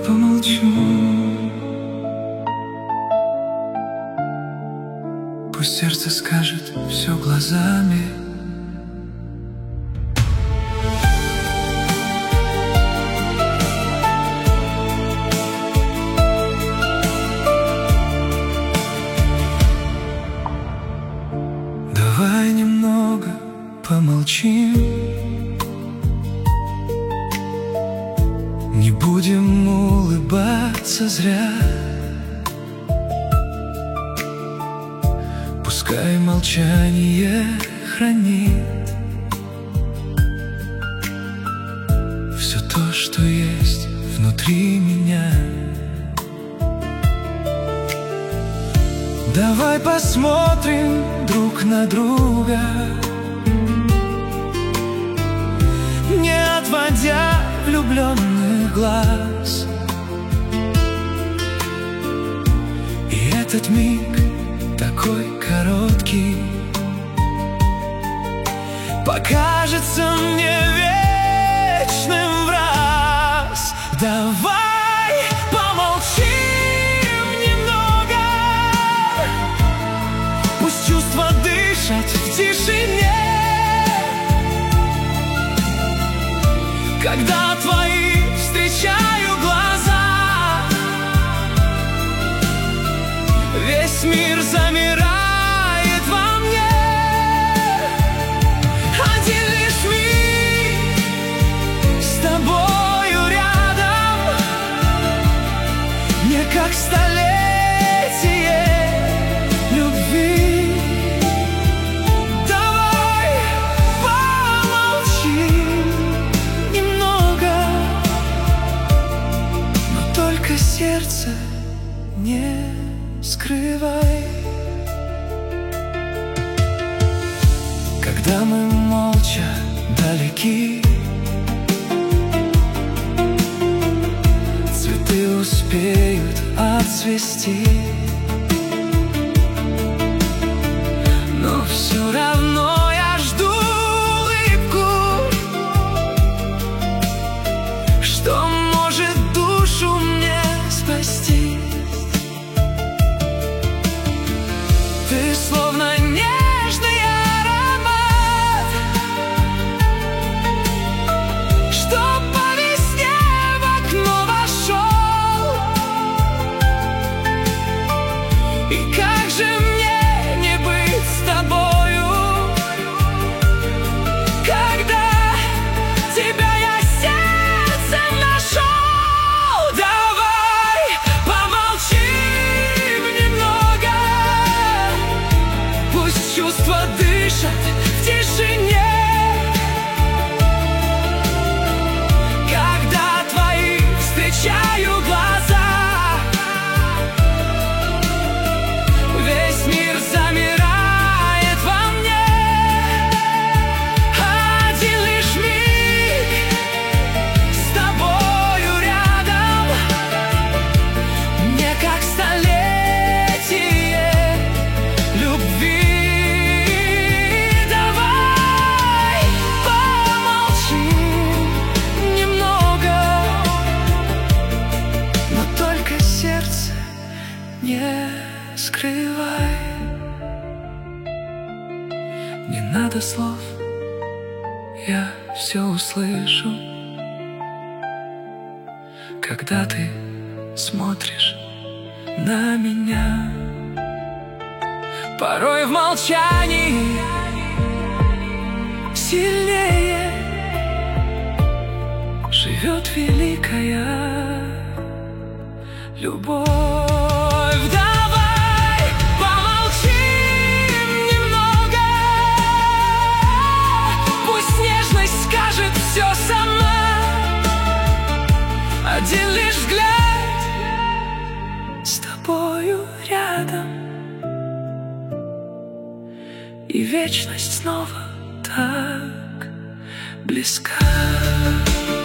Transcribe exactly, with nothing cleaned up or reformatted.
помолчу. Пусть сердце скажет все глазами. Давай немного помолчим, не будем улыбаться зря. Пускай молчание хранит все то, что есть внутри меня. Давай посмотрим друг на друга, не отводя влюбленных глаз. И этот миг такой короткий покажется мне вечным в раз. Давай помолчим немного, пусть чувства дышат в тишине. Когда твои встречаю глаза, весь мир замирает во мне. Один лишь миг с тобою рядом, мне как столетие любви. Давай помолчим немного, но только сердце не скрывай. Когда мы молча далеки, цветы успеют отцвести, но все равно я жду улыбку, что может душу мне спасти. Ты словно нежный аромат, что по весне в окно вошел. И как же мне не быть с тобою, когда тебя я сердцем нашел. Давай помолчим немного, пусть чувства дышат в тишине. Когда твои встречаю глаза, весь мир замирает во мне. Один лишь миг с тобою рядом, мне как столетие любви. Давай помолчим немного, но только сердце не скрывай. Не надо слов, я все услышу, когда ты смотришь на меня. Порой в молчании сильнее живет великая любовь. Давай помолчим немного, пусть нежность скажет все сама. Один лишь взгляд с тобою рядом, и вечность снова так близка.